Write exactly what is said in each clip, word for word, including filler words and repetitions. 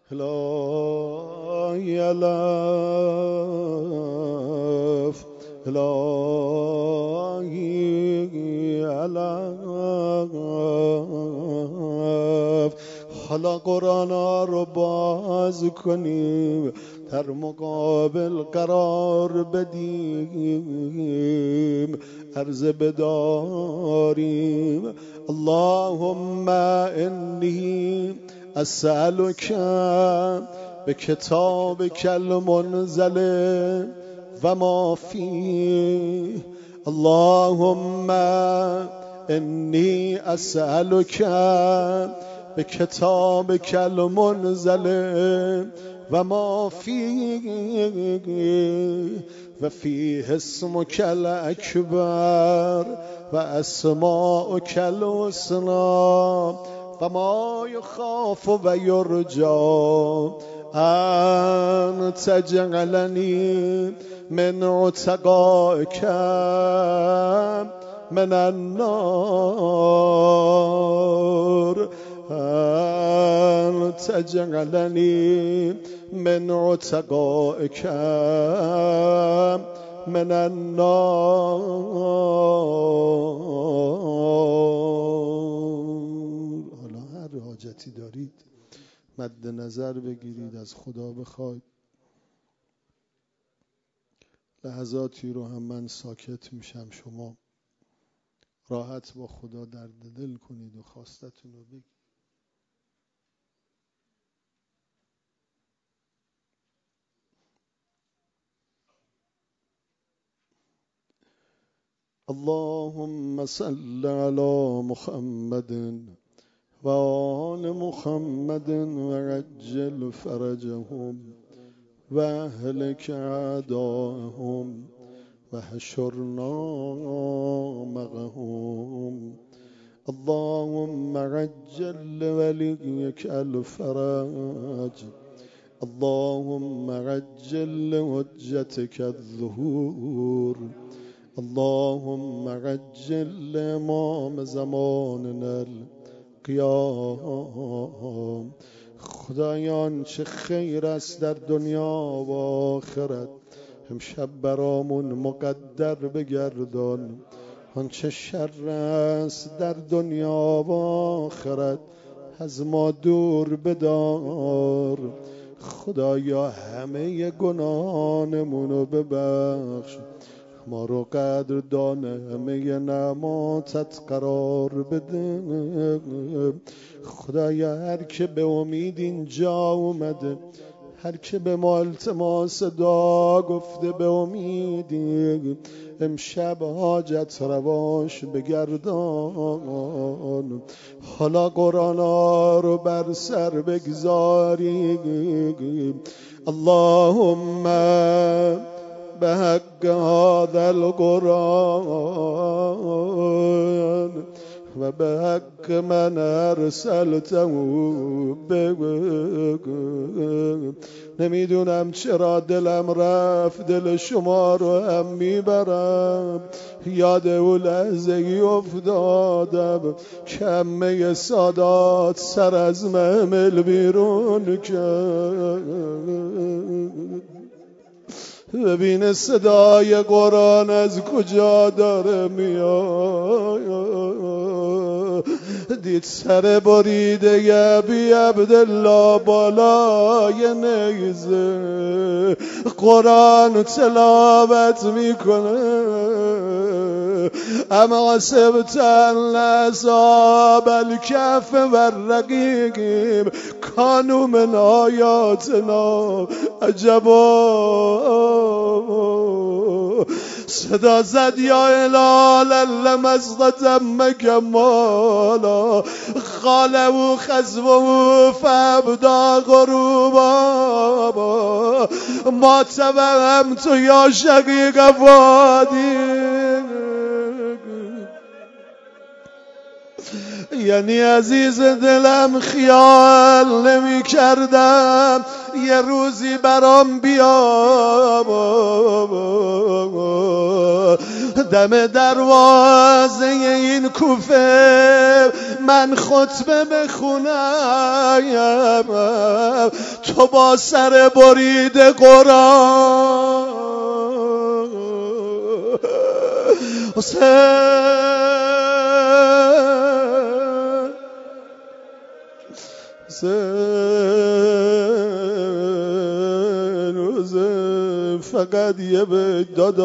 الهی الف الهی الف. حالا قرآن ها رو باز کنیم، در مقابل قرار بدیم، عرضه بداریم. اللهم انی اسألک به کتابک المنزل و ما فیه. اللهم انی اسألک به کتابک المنزل و ما فیه و فیه اسمک الاکبر و اسماؤک الحسنی و ما یخاف و یرجا ان تجعلنی من عتقائک من النار، ان تجعلنی من عتقائک من النار. حالا هر حاجتی دارید مد نظر بگیرید، از خدا بخواید. لحظاتی رو هم من ساکت میشم، شما راحت با خدا درد دل کنید و خواستتون رو بگید. اللهم صل علی محمد و آل محمد و عجل فرجهم و اهلک اعداءهم و حشرنا معهم. اللهم عجل وليك الفرج، اللهم عجل حجتك الظهور، اللهم عجل امام زماننا القیام. خدایان چه خیر است در دنیا و آخرت، امشب برامون مقدر بگردان. آنچه شر است در دنیا و آخرت از ما دور بدار. خدایا همه گناهانمونو ببخش، ما رو قدردان همه نعماتت قرار بده. خدایا هر که به امید اینجا اومده، هر که به ما التماس دعا گفته به امیدی، امشب حاجت رواش بگردان. حالا قرآن ها رو بر سر بگذاریم. اللهم به حق هذا القرآن و به حق من ارسلته، نمیدونم چرا دلم رفت، دل شما رو هم میبرم. یاد اون لحظه ای افتادم کمه سادات سر از محمل بیرون کرد. ببین صدای قرآن از کجا داره میاد. دید سر بریده ی بی عبدالله بالای نیزه قرآن تلاوت میکنه. اما حسبت ان اصحاب الکهف والرقیم کانوا من آیاتنا عجبا. صدا زد یا الال لمزدتم کمالا خاله خزوه فابدا غروبا ما توهمت یا شقیق فادی. یعنی عزیز دلم خیال نمی کردم یه روزی برام بیا دم دروازه این کوفه من خطبه بخونم، تو با سر برید قرآن حسین حسین فقط یه به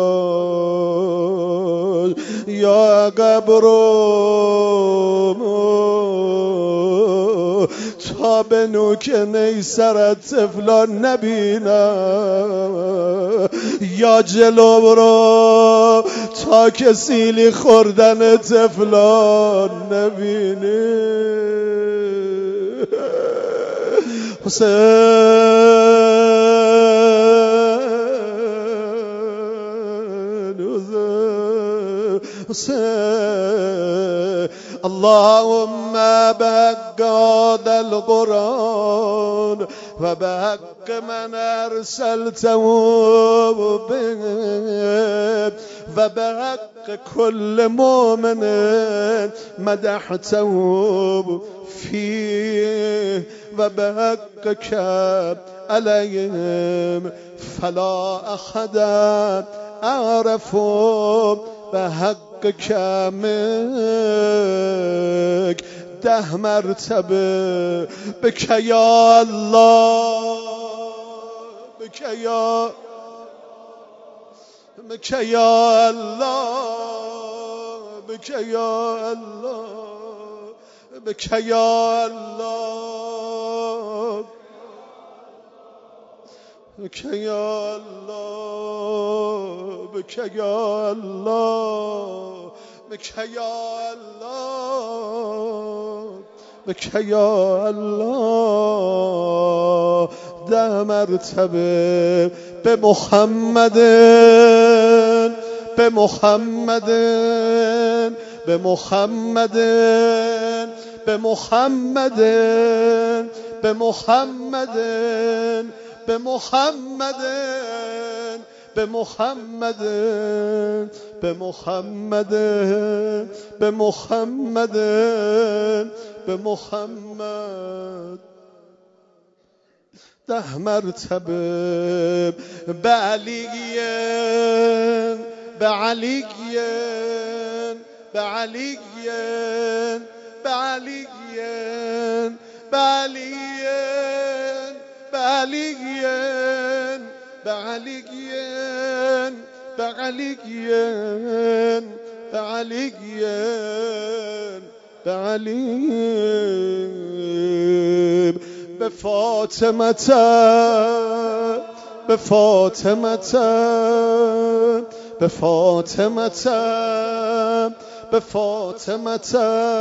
داداش یا قبرم تا به نوک نیسرت طفلان نبینم، یا جلو برو تا که سیلی خوردن طفلان نبینی. حسین حسين اللهم بحق هذا القرآن وبحق من أرسلته به وبحق كل مؤمن مدحته فيه وبحقك عليهم فلا أحد أعرف بحقك منك ده مرتبه بك يا الله بك يا بك يا الله بك يا الله بك يا الله بك يا الله بك يا الله بك يا الله بك يا الله ده مرتبه بمحمد بمحمد بمحمد بمحمد بمحمد بمحمد بمحمد بمحمد بمحمد بمحمد ده مرتبه بعليين بعليين بعليين بعليين بعليين بعليين بعليين بعليين بعليين بعليين بفاطمة بفاطمة بفاطمة بفاطمة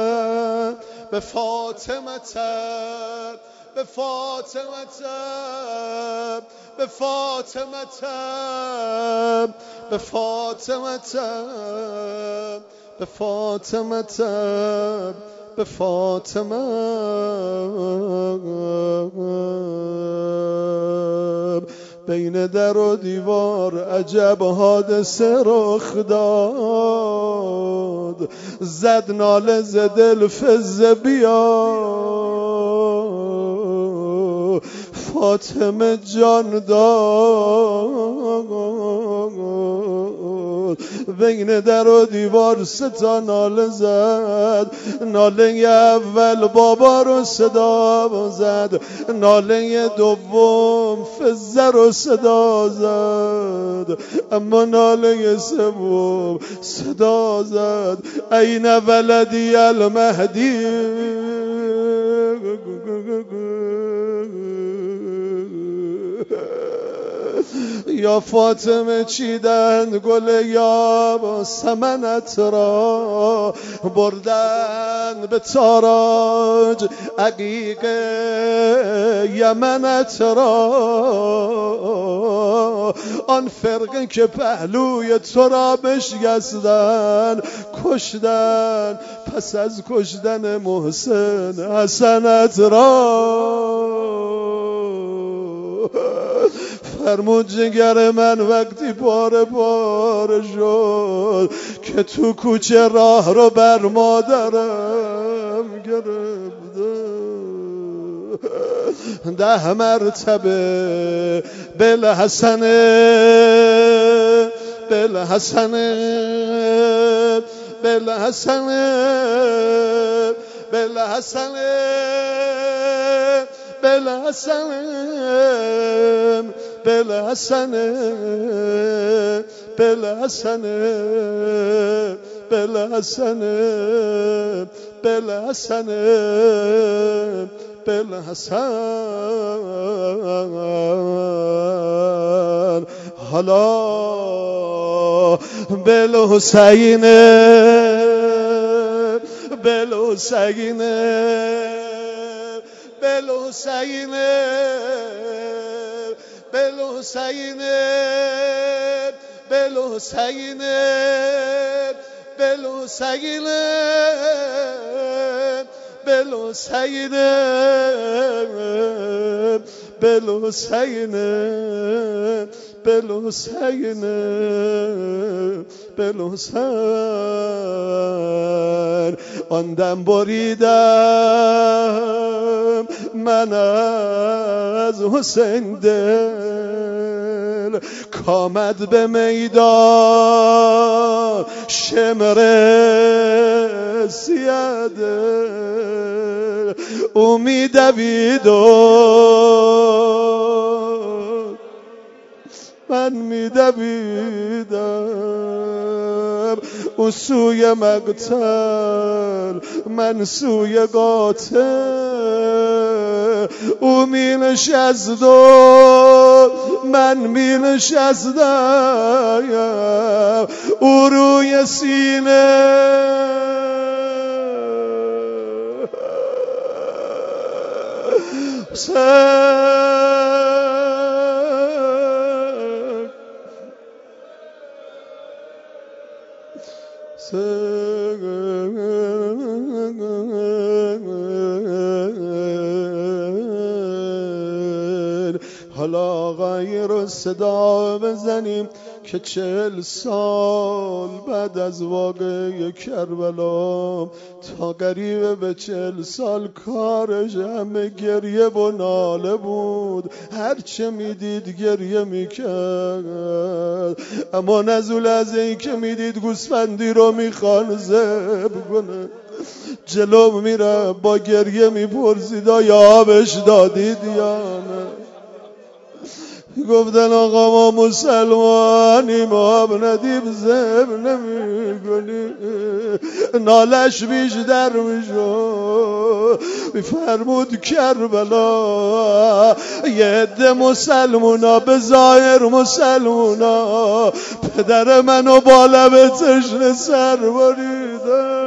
بفاطمة بفاطمة بفاطمة بفاطمة بفاطمة بفاطمة بین در و دیوار عجب حادثه رخ داد، زد ناله ز دل فز بیا فاطمه جان داد. بین در و دیوار ستا ناله زد، ناله اول بابا رو صدا زد، ناله دوم فزه رو صدا زد، اما ناله سوم صدا زد این ولدی المهدی یا فاطمه چیدن گل یا سمنت را، بردن به تاراج عقیق یمنت را، آن فرقه که پهلوی تو را بشکستن کشتن، پس از کشتن محسن حسنت را. فرمود جگر من وقتی پاره پاره شد که تو کوچه راه رو بر مادرم گرفته، ده مرتبه بالحسنه بالحسنه بالحسنه بالحسنه بالحسنه بالحسنه بالحسنه بالحسنه بالحسنه بالحسن حالا بالحسین بالحسین بالحسین بالحسین بالحسین بالحسین بالحسین بالحسین بالحسین بالحسین آن دم بریدم من از حسین دل، کامد به میدان شمر سیاده او می دوید و من می دویدم، او سوی مقتل من سوی قاتل، او می نشست و من می نشستم، او روی سینه حالا غیر صدا بزنیم که چهل سال بعد از واقعه کربلا تا قریب به چهل سال کارش همه گریه و ناله بود، هرچه میدید گریه میکرد، اما نزول از این که میدید گوسفندی رو میخوان ذبح کنه جلو میره با گریه میپرسید آیا آبش دادید یا نه؟ گفتن آقا ما مسلمانیم آب ندیم ذبح نمی‌کنیم، نالش بیشتر میشد. میفرمود کربلا یه عده مسلمونا به ظاهر مسلمونا پدر منو با لب تشنه سر بریدن،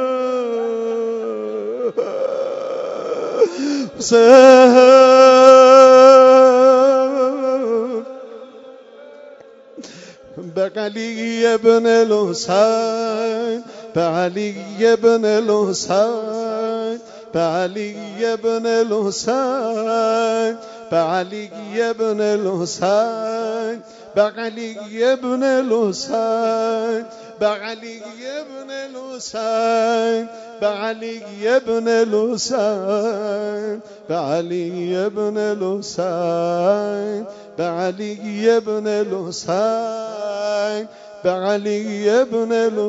بعلی ابن الحسین بعلی ابن الحسین بعلی ابن الحسین بعلی ابن الحسین بعلی ابن الحسین بعلی ابن الحسین بعلی ابن الحسین بعلی ابن الحسین بعلی ابن الحسین بعلی ابن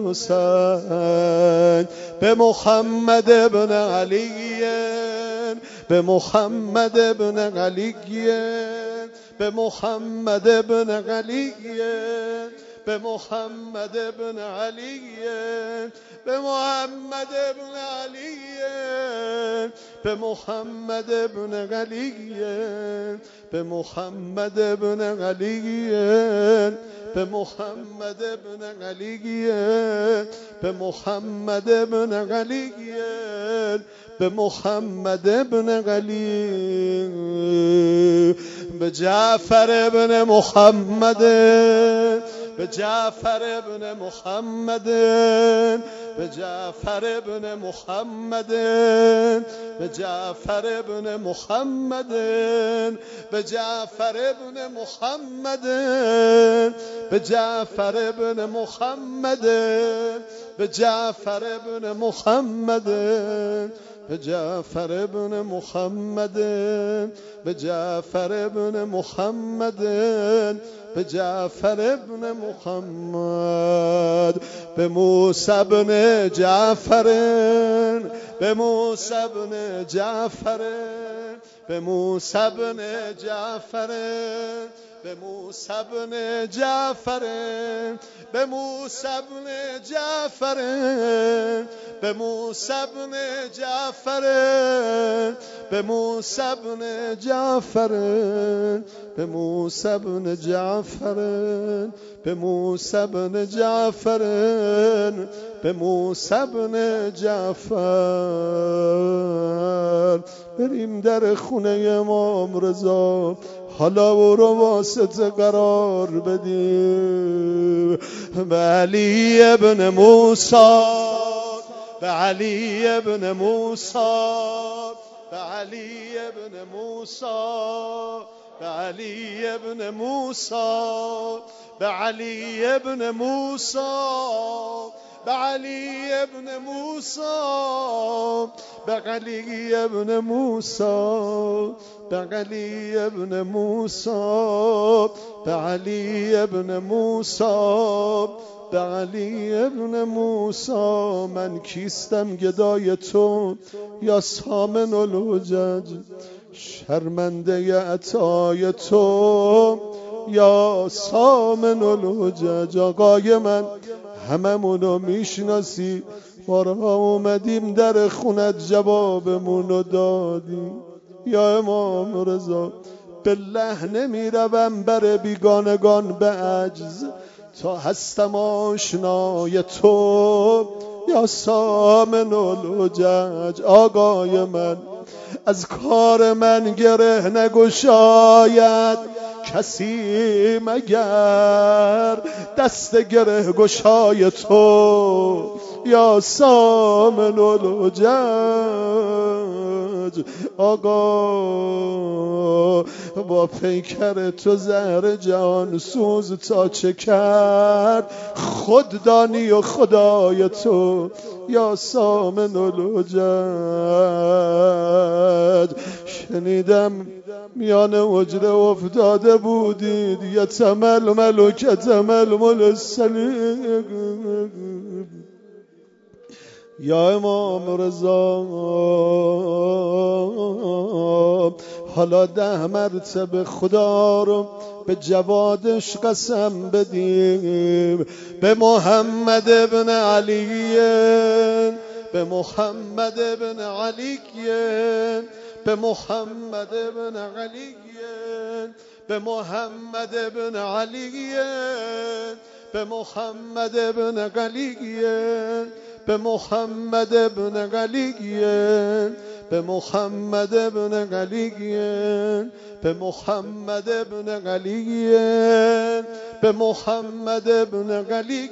الحسین به محمد ابن علی به محمد ابن علی به محمد ابن علی به محمد ابن علی به محمد ابن علی به محمد ابن علی به محمد ابن علی به محمد ابن علی به محمد ابن علی به محمد ابن علی به جعفر ابن محمد به جعفر ابن محمد، به جعفر ابن محمد، به جعفر ابن محمد، به جعفر ابن محمد، به جعفر ابن محمد، به جعفر ابن محمد، به جعفر ابن محمد، به جعفر ابن محمد، به جعفر ابن محمد، به موسی بن جعفر، به موسی بن جعفر، به موسی بن جعفر، به موسی بن جعفر، به موسی بن جعفر، به موسی بن جعفر، به موسی بن جعفر، به موسی بن جعفر، به موسی بن جعفر، به موسی بن جعفر. بریم در خونه امام رضا، حالا او رو واسطه قرار بدیم. به علی ابن موسی، به علی ابن موسی، به علی ابن موسی، به علی ابن موسی، به علی ابن موسی، به علی ابن موسی، به علی ابن موسی، به علی ابن موسی، به علی ابن موسی، به علی ابن موسی. من کیستم گدای تو یا سامن الحجج، شرمنده عطای تو یا سامن الحجج. آقای من هممونو میشناسی، بارها اومدیم در خونت جوابمونو دادیم. یا امام رضا بالله نمیروم بر بیگانگان به عجز، تا هستم آشنای تو یا سامن الحجج. آقای من از کار من گره نگشاید کسی مگر دست گره گشای تو یا سامن الحجج. آقا با پیکر تو زهر جهان سوز تا چه کرد، خود دانی و خدای تو یا سامن الحجج. شنیدم میان حجره افتاده بودید، یتململ و کتململ السلیق. یا امام رضا حالا ده مرتبه خدا رو به جوادش قسم بدیم. به محمد ابن علی، به محمد ابن علی، به محمد ابن علی، به محمد ابن علی، به محمد ابن علی، به محمد ابن علی، به محمد ابن علی، به محمد ابن علی، به محمد ابن علی،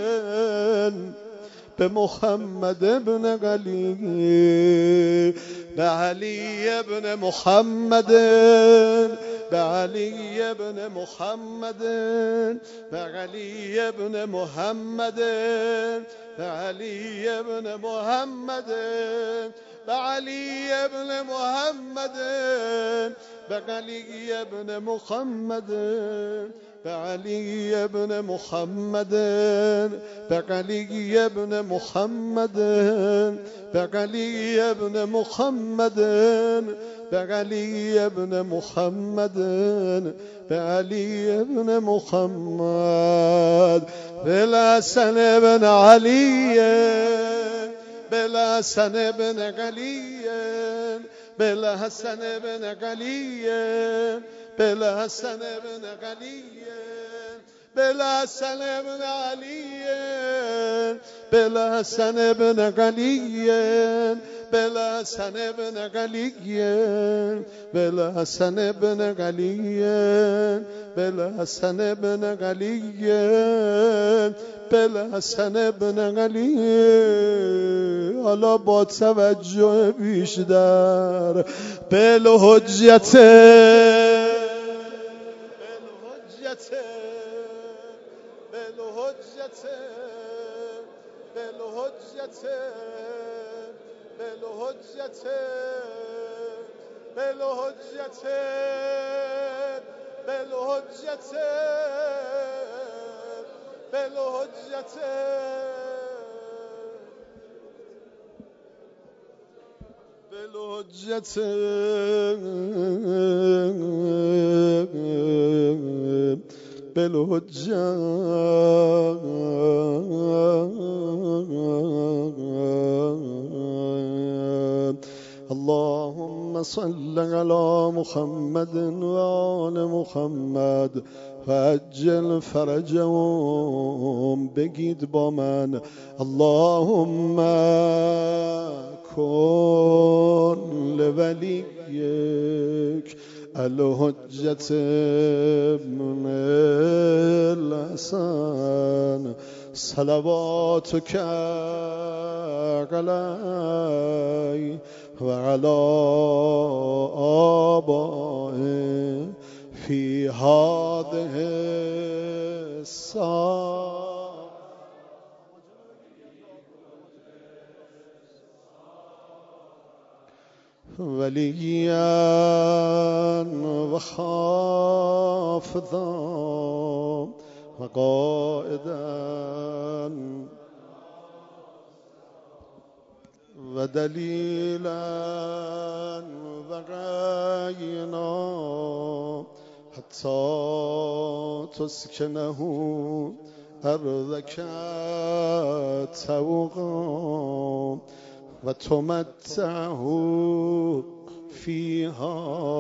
به محمد ابن علی، به علی ابن محمد، به علی ابن محمد، به علی ابن محمد، به علی ابن محمد، به علی ابن محمد، به علی ابن محمد، به علی ابن محمد، به علی ابن محمد، به علی ابن محمد، به علی ابن محمد، به علی ابن محمد، بالحسن ابن علی، بالحسن ابن علی، بالحسن ابن علی، بالحسن ابن علی، بالحسن ابن علی، بالحسن ابن علي بالحسن ابن علي بالحسن ابن علي بالحسن ابن علي بالحسن ابن علی. حالا با توجه بیشتر بالحجت بالحجت بالحجت بالحجت بالحجت بالحجت بالحجت بالحجت بالحجت بالحجت اللهم صل على محمد وآل محمد فعجل فرجهم. بگید با من اللهم کن لولیک الحجت ابن الحسن صلواتک علیه و علی آبائه فی هذه الساعة. وليا وخافضا وقائدا ودليلا وغينا حتى تسكنه أرضك توقا وتمتعه فيها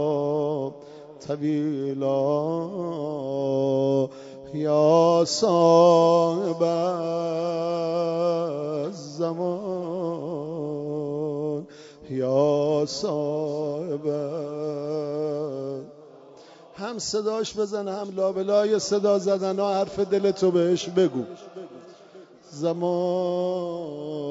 طويلا يا صاحب الزمان یا صاحب. هم صداش بزن هم لابلای صدا زدن ها حرف دلتو بهش بگو. زمان